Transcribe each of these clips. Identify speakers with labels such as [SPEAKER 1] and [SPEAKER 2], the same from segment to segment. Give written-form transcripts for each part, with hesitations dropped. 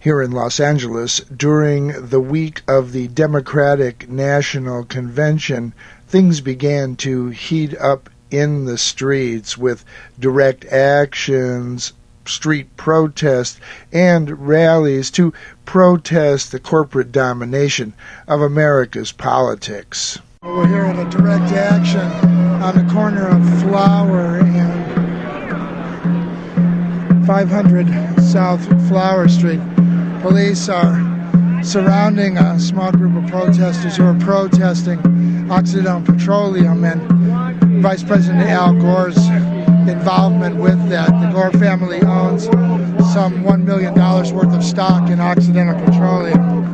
[SPEAKER 1] Here in Los Angeles, during the week of the Democratic National Convention, things began to heat up in the streets with direct actions, street protests, and rallies to protest the corporate domination of America's politics.
[SPEAKER 2] We're here at a direct action on the corner of Flower and 500 South Flower Street. Police are surrounding a small group of protesters who are protesting Occidental Petroleum and Vice President Al Gore's involvement with that. The Gore family owns some $1 million worth of stock in Occidental Petroleum.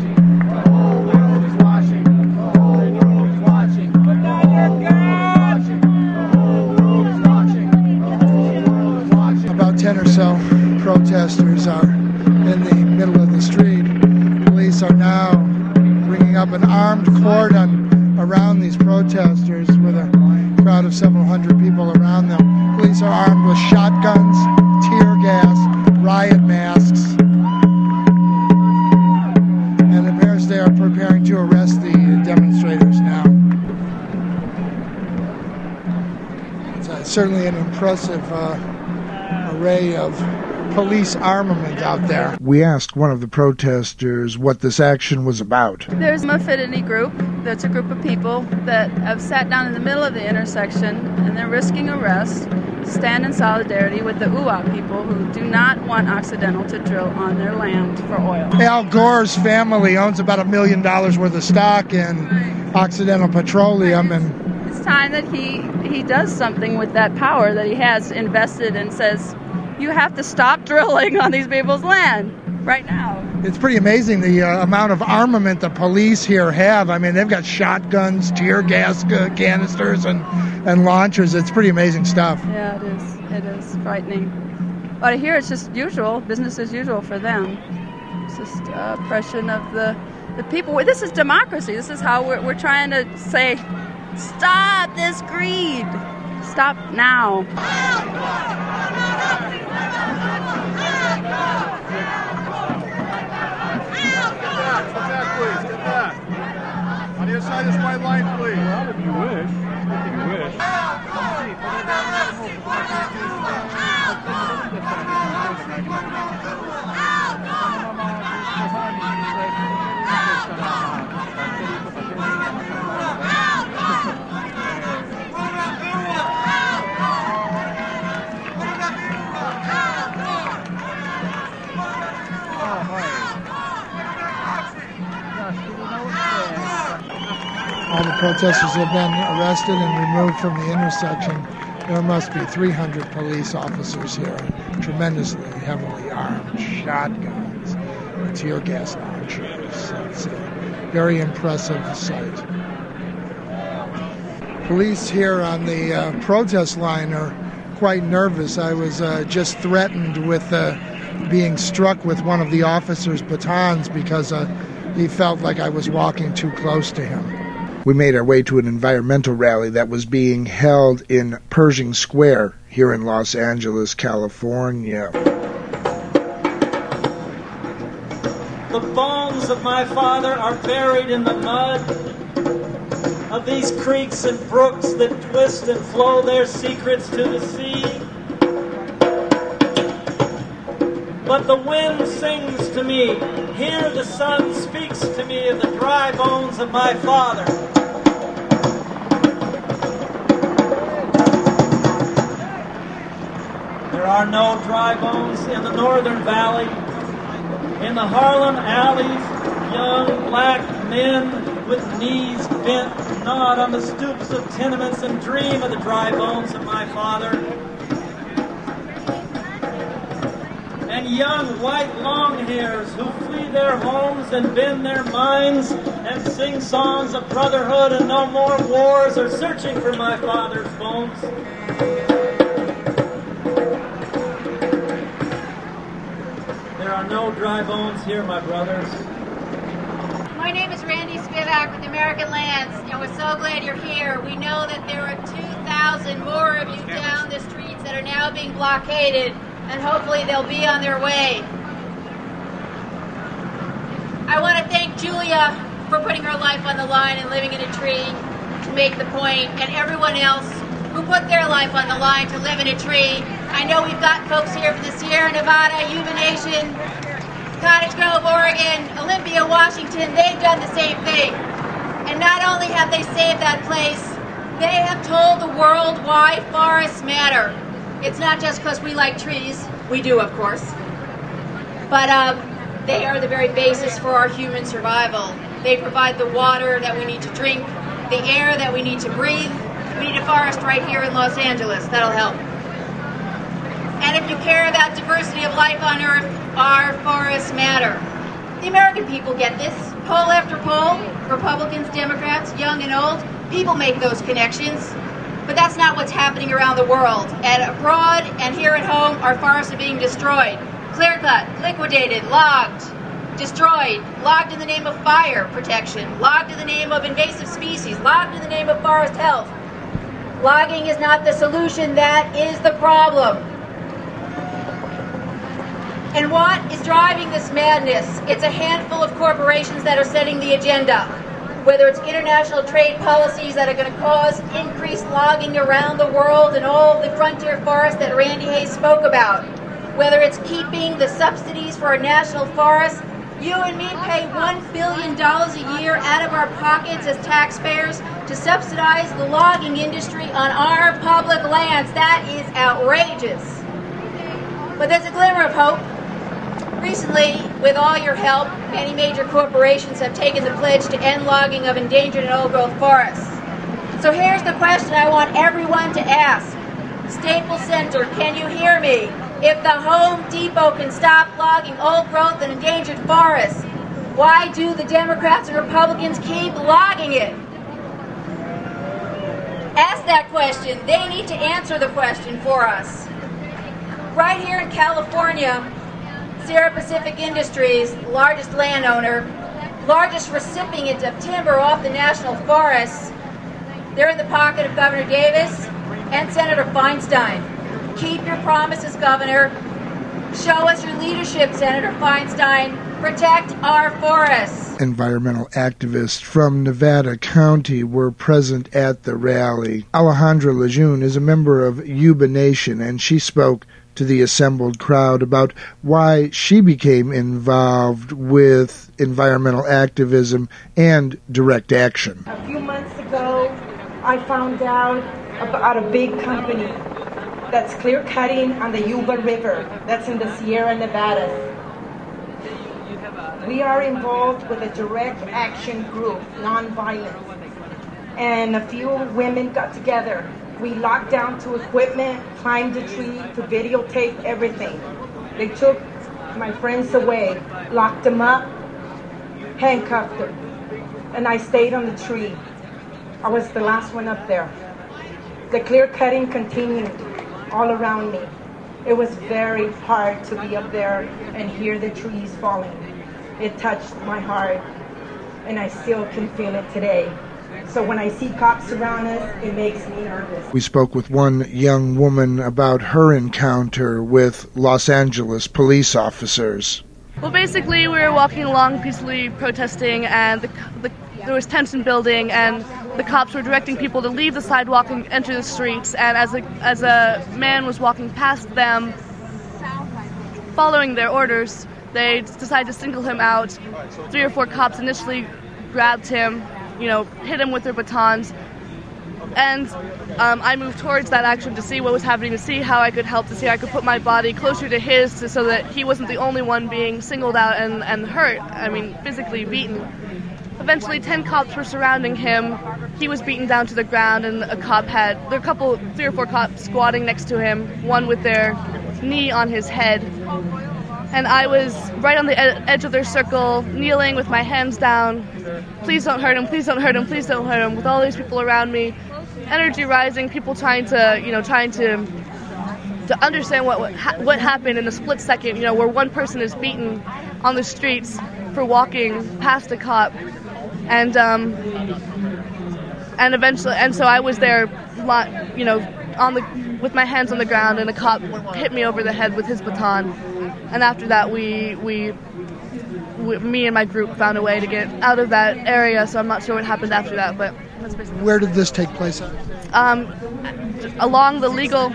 [SPEAKER 2] About 10 or so protesters are in the middle of the street. Police are now bringing up an armed cordon around these protesters with a crowd of several hundred people around them. Police are armed with shotguns, tear gas, riot masks, and it appears they are preparing to arrest the demonstrators now. It's certainly an impressive array of police armament out there.
[SPEAKER 1] We asked one of the protesters what this action was about.
[SPEAKER 3] There's an affinity group. That's a group of people that have sat down in the middle of the intersection and they're risking arrest, stand in solidarity with the UAW people who do not want Occidental to drill on their land for oil.
[SPEAKER 2] Al Gore's family owns about $1 million worth of stock in Occidental Petroleum, and
[SPEAKER 3] it's time that he does something with that power that he has invested and says, you have to stop drilling on these people's land right now.
[SPEAKER 2] It's pretty amazing the amount of armament the police here have. I mean, they've got shotguns, tear gas canisters, and launchers. It's pretty amazing stuff.
[SPEAKER 3] Yeah, it is. It is frightening. But here it's just usual, business as usual for them. It's just oppression of the people. This is democracy. This is how we're trying to say, stop this greed. Stop now.
[SPEAKER 4] Please, get back. On the other side of this white line, please. Well, if you wish.
[SPEAKER 2] All the protesters have been arrested and removed from the intersection. There must be 300 police officers here, tremendously heavily armed, shotguns, tear gas launchers. It's a very impressive sight. Police here on the protest line are quite nervous. I was just threatened with being struck with one of the officers' batons because he felt like I was walking too close to him.
[SPEAKER 1] We made our way to an environmental rally that was being held in Pershing Square here in Los Angeles, California.
[SPEAKER 5] The bones of my father are buried in the mud of these creeks and brooks that twist and flow their secrets to the sea. But the wind sings to me, here the sun speaks to me of the dry bones of my father. There are no dry bones in the Northern Valley. In the Harlem alleys, young black men with knees bent nod on the stoops of tenements and dream of the dry bones of my father. And young white long-hairs who flee their homes and bend their minds and sing songs of brotherhood and no more wars are searching for my father's bones. There are no dry bones here, my brothers.
[SPEAKER 6] My name is Randy Spivak with American Lands, and we're so glad you're here. We know that there are 2,000 more of you down the streets that are now being blockaded, and hopefully they'll be on their way. I want to thank Julia for putting her life on the line and living in a tree to make the point, and everyone else who put their life on the line to live in a tree. I know we've got folks here from the Sierra Nevada, Yuba Nation, Cottage Grove, Oregon, Olympia, Washington. They've done the same thing. And not only have they saved that place, they have told the world why forests matter. It's not just because we like trees. We do, of course. But they are the very basis for our human survival. They provide the water that we need to drink, the air that we need to breathe. We need a forest right here in Los Angeles. That'll help. And if you care about diversity of life on Earth, our forests matter. The American people get this. Poll after poll, Republicans, Democrats, young and old, people make those connections. But that's not what's happening around the world. And abroad and here at home, our forests are being destroyed. Clear-cut, liquidated, logged, destroyed, logged in the name of fire protection, logged in the name of invasive species, logged in the name of forest health. Logging is not the solution, that is the problem. And what is driving this madness? It's a handful of corporations that are setting the agenda. Whether it's international trade policies that are going to cause increased logging around the world and all of the frontier forests that Randy Hayes spoke about. Whether it's keeping the subsidies for our national forests. You and me pay $1 billion a year out of our pockets as taxpayers to subsidize the logging industry on our public lands. That is outrageous. But there's a glimmer of hope. Recently, with all your help, many major corporations have taken the pledge to end logging of endangered and old-growth forests. So here's the question I want everyone to ask. Staples Center, can you hear me? If the Home Depot can stop logging old-growth and endangered forests, why do the Democrats and Republicans keep logging it? Ask that question. They need to answer the question for us. Right here in California, Sierra Pacific Industries, largest landowner, largest recipient of timber off the national forests, they're in the pocket of Governor Davis and Senator Feinstein. Keep your promises, Governor. Show us your leadership, Senator Feinstein. Protect our forests.
[SPEAKER 1] Environmental activists from Nevada County were present at the rally. Alejandra Lejeune is a member of Yuba Nation, and she spoke to the assembled crowd about why she became involved with environmental activism and direct action.
[SPEAKER 7] A few months ago, I found out about a big company that's clear cutting on the Yuba River, that's in the Sierra Nevadas. We are involved with a direct action group, nonviolence, and a few women got together. We locked down to equipment, climbed a tree to videotape everything. They took my friends away, locked them up, handcuffed them, and I stayed on the tree. I was the last one up there. The clear cutting continued all around me. It was very hard to be up there and hear the trees falling. It touched my heart, and I still can feel it today. So when I see cops around us, it makes me nervous.
[SPEAKER 1] We spoke with one young woman about her encounter with Los Angeles police officers.
[SPEAKER 8] Well, basically, we were walking along peacefully protesting, and there was tension building, and the cops were directing people to leave the sidewalk and enter the streets. And as a man was walking past them, following their orders, they decided to single him out. 3 or 4 cops initially grabbed him, hit him with their batons. And I moved towards that action to see what was happening, to see how I could help, to see how I could put my body closer to his so that he wasn't the only one being singled out and hurt, physically beaten. Eventually, 10 cops were surrounding him. He was beaten down to the ground, and there were 3 or 4 cops squatting next to him, one with their knee on his head. And I was right on the edge of their circle, kneeling with my hands down. Please don't hurt him, please don't hurt him, please don't hurt him. With all these people around me, energy rising, people trying to understand what happened in a split second, where one person is beaten on the streets for walking past a cop. And so I was there, with my hands on the ground, and a cop hit me over the head with his baton. And after that, we me and my group found a way to get out of that area, so I'm not sure what happened after that, but that's basically.
[SPEAKER 2] Where did this take place at?
[SPEAKER 8] Along the legal,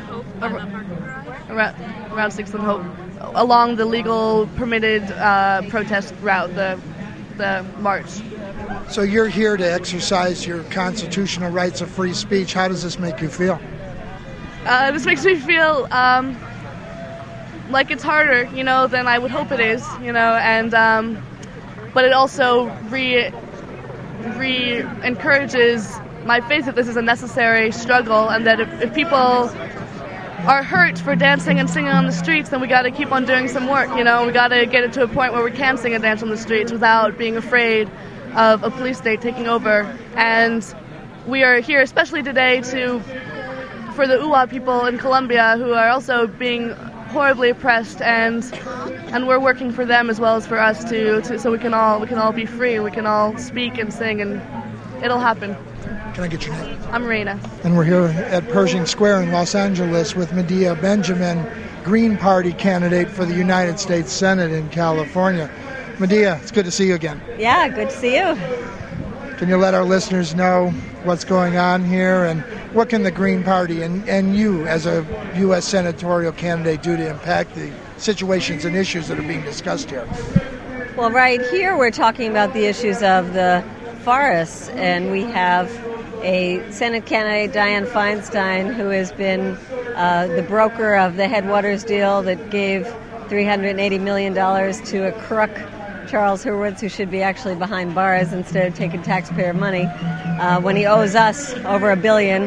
[SPEAKER 8] around 6th and Hope, along the legal permitted protest route, the march.
[SPEAKER 2] So you're here to exercise your constitutional rights of free speech. How does this make you feel?
[SPEAKER 8] This makes me feel like it's harder, than I would hope it is, and but it also encourages my faith that this is a necessary struggle, and that if people are hurt for dancing and singing on the streets, then we got to keep on doing some work. We got to get it to a point where we can sing and dance on the streets without being afraid of a police state taking over. And we are here, especially today, for the UWA people in Colombia who are also being horribly oppressed, and we're working for them as well as for us so we can all be free. We can all speak and sing, and it'll happen.
[SPEAKER 2] Can I get your name?
[SPEAKER 8] I'm Raina.
[SPEAKER 2] And we're here at Pershing Square in Los Angeles with Medea Benjamin, Green Party candidate for the United States Senate in California. Medea, it's good to see you again.
[SPEAKER 9] Yeah, good to see you.
[SPEAKER 2] Can you let our listeners know what's going on here, and what can the Green Party and you as a U.S. senatorial candidate do to impact the situations and issues that are being discussed here?
[SPEAKER 9] Well, right here we're talking about the issues of the forests, and we have a Senate candidate, Dianne Feinstein, who has been the broker of the Headwaters deal that gave $380 million to a crook, Charles Hurwitz, who should be actually behind bars instead of taking taxpayer money, when he owes us over $1 billion,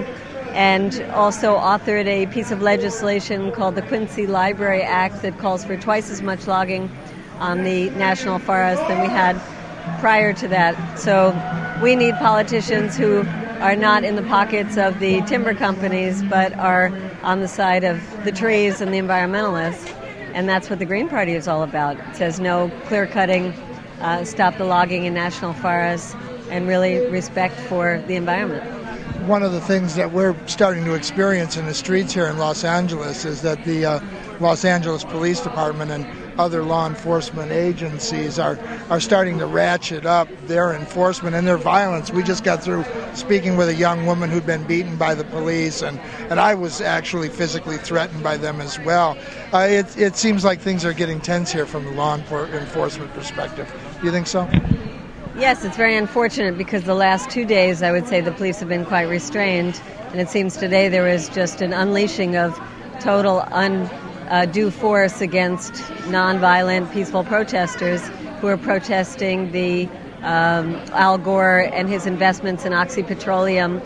[SPEAKER 9] and also authored a piece of legislation called the Quincy Library Act that calls for twice as much logging on the national forest than we had prior to that. So we need politicians who are not in the pockets of the timber companies, but are on the side of the trees and the environmentalists. And that's what the Green Party is all about. It says no clear-cutting, stop the logging in national forests, and really respect for the environment.
[SPEAKER 2] One of the things that we're starting to experience in the streets here in Los Angeles is that the Los Angeles Police Department and other law enforcement agencies are starting to ratchet up their enforcement and their violence. We just got through speaking with a young woman who'd been beaten by the police, and I was actually physically threatened by them as well. It seems like things are getting tense here from the law enforcement perspective. Do you think so?
[SPEAKER 9] Yes, it's very unfortunate because the last 2 days, I would say, the police have been quite restrained, and it seems today there is just an unleashing of total undue force against nonviolent, peaceful protesters who are protesting the Al Gore and his investments in Oxy Petroleum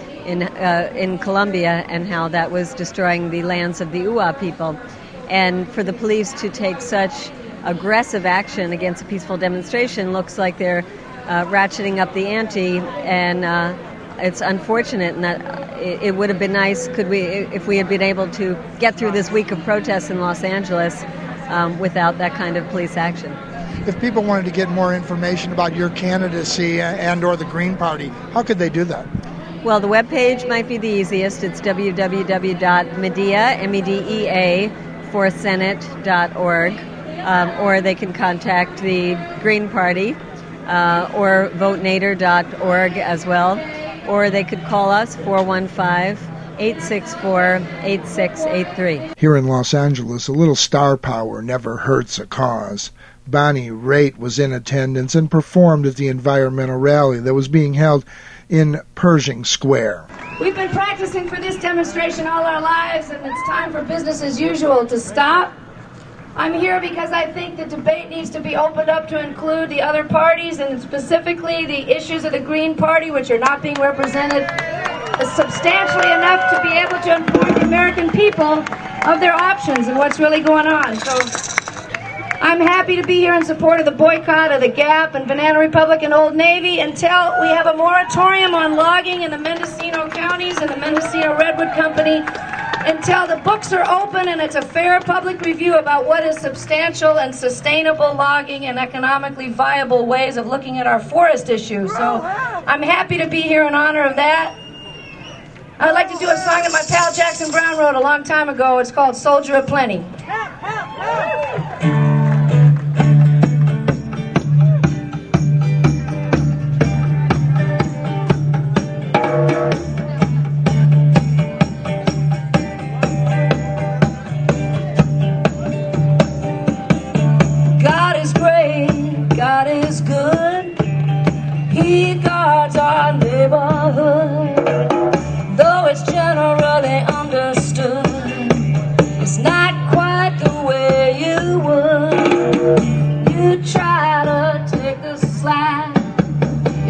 [SPEAKER 9] in Colombia, and how that was destroying the lands of the UWA people. And for the police to take such aggressive action against a peaceful demonstration looks like they're ratcheting up the ante, and it's unfortunate. And that it would have been nice if we had been able to get through this week of protests in Los Angeles without that kind of police action.
[SPEAKER 2] If people wanted to get more information about your candidacy and or the Green Party, how could they do that?
[SPEAKER 9] Well, the webpage might be the easiest. It's www.medea, or they can contact the Green Party or votenator.org as well, or they could call us 415-864-8683.
[SPEAKER 1] Here in Los Angeles, a little star power never hurts a cause. Bonnie Raitt was in attendance and performed at the environmental rally that was being held in Pershing Square.
[SPEAKER 10] We've been practicing for this demonstration all our lives, and it's time for business as usual to stop. I'm here because I think the debate needs to be opened up to include the other parties, and specifically the issues of the Green Party, which are not being represented substantially enough to be able to inform the American people of their options and what's really going on. So I'm happy to be here in support of the boycott of the Gap and Banana Republic and Old Navy until we have a moratorium on logging in the Mendocino counties and the Mendocino Redwood Company, until the books are open and it's a fair public review about what is substantial and sustainable logging and economically viable ways of looking at our forest issues. So I'm happy to be here in honor of that. I'd like to do a song that my pal Jackson Browne wrote a long time ago. It's called Soldier of Plenty.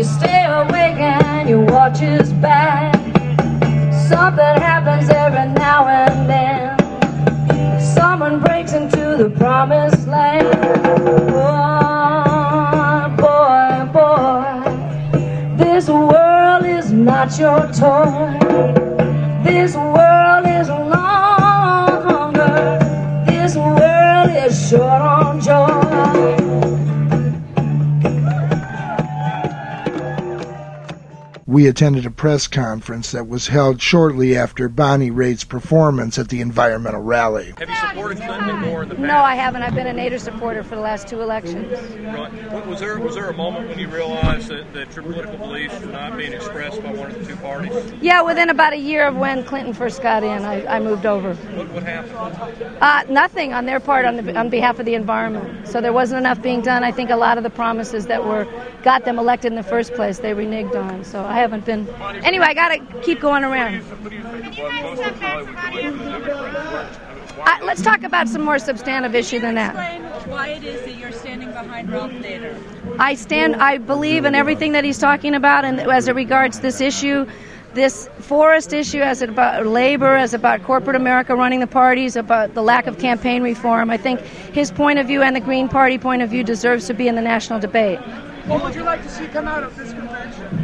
[SPEAKER 10] stay awake and you watch his back. Something happens every now and then. Someone breaks into the promised land. Oh, boy, boy, this world is not your toy. This world is longer. This world is short on joy.
[SPEAKER 1] We attended a press conference that was held shortly after Bonnie Raitt's performance at the environmental rally.
[SPEAKER 11] Have you supported Clinton before in the past?
[SPEAKER 10] No, I haven't. I've been a Nader supporter for the last 2 elections.
[SPEAKER 11] Right. Was there a moment when you realized that your political beliefs were not being expressed by one of the two parties?
[SPEAKER 10] Yeah, within about a year of when Clinton first got in, I moved over.
[SPEAKER 11] What happened?
[SPEAKER 10] Nothing on their part on behalf of the environment. So there wasn't enough being done. I think a lot of the promises that got them elected in the first place, they reneged on. So I haven't been. Anyway, I got to keep going around.
[SPEAKER 11] What do you think of what most of Hollywood believes in Democrats?
[SPEAKER 10] Let's talk about some more substantive issue than that.
[SPEAKER 12] Explain why it is that you're standing behind Ralph Nader.
[SPEAKER 10] I believe in everything that he's talking about, and as it regards this issue, this forest issue, as it about labor, as about corporate America running the parties, about the lack of campaign reform. I think his point of view and the Green Party point of view deserves to be in the national debate.
[SPEAKER 2] What would you like to see come out of this convention?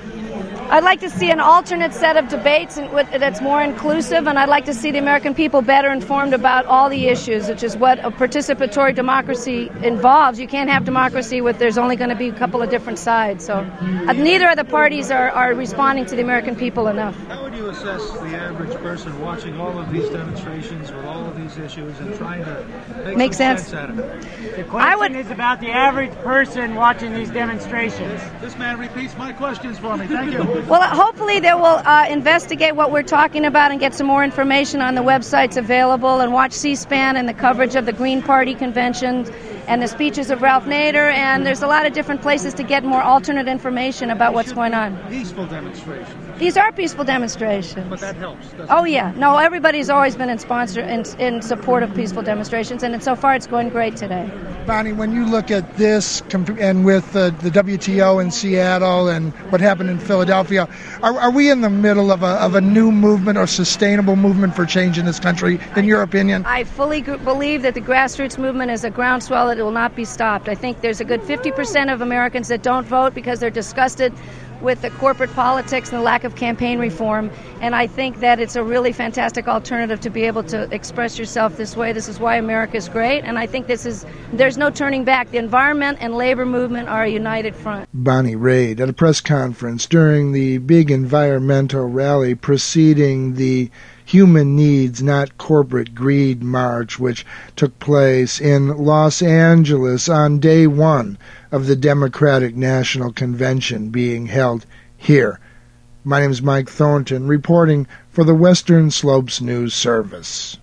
[SPEAKER 10] I'd like to see an alternate set of debates that's more inclusive, and I'd like to see the American people better informed about all the issues, which is what a participatory democracy involves. You can't have democracy with there's only going to be a couple of different sides. So neither of the parties are responding to the American people enough.
[SPEAKER 13] How would you assess the average person watching all of these demonstrations with all of these issues and trying to make sense out of it?
[SPEAKER 14] The question is about the average person watching these demonstrations.
[SPEAKER 13] This man repeats my questions for me. Thank you.
[SPEAKER 10] Well, hopefully they will investigate what we're talking about and get some more information on the websites available and watch C-SPAN and the coverage of the Green Party conventions and the speeches of Ralph Nader. And there's a lot of different places to get more alternate information about what's going on.
[SPEAKER 13] Peaceful demonstrations.
[SPEAKER 10] These are peaceful demonstrations.
[SPEAKER 13] But that helps, doesn't it?
[SPEAKER 10] Oh, yeah. No, everybody's always been in support of peaceful demonstrations, and so far it's going great today.
[SPEAKER 2] Bonnie, when you look at this and with the WTO in Seattle and what happened in Philadelphia, are we in the middle of a new movement or sustainable movement for change in this country, in your opinion?
[SPEAKER 10] I fully believe that the grassroots movement is a groundswell that it will not be stopped. I think there's a good 50% of Americans that don't vote because they're disgusted with the corporate politics and the lack of campaign reform, and I think that it's a really fantastic alternative to be able to express yourself this way. This is why America is great, and I think there's no turning back. The environment and labor movement are a united front.
[SPEAKER 1] Bonnie Raitt at a press conference during the big environmental rally preceding the Human Needs, Not Corporate Greed March, which took place in Los Angeles on day one of the Democratic National Convention being held here. My name is Mike Thornton, reporting for the Western Slopes News Service.